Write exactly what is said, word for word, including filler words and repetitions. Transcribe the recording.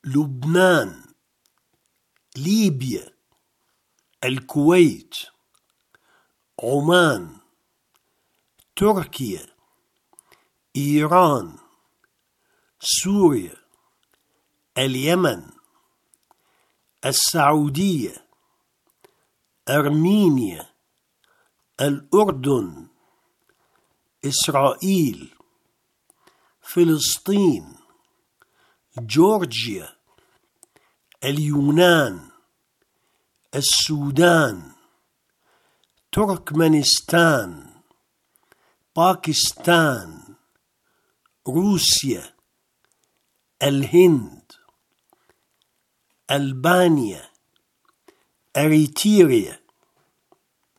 لبنان، ليبيا، الكويت، عمان، تركيا، إيران، سوريا، اليمن، السعودية، أرمينيا، الأردن، إسرائيل، فلسطين، جورجيا، اليونان، السودان، تركمانستان، باكستان، روسيا، الهند، ألبانيا، أريتريا،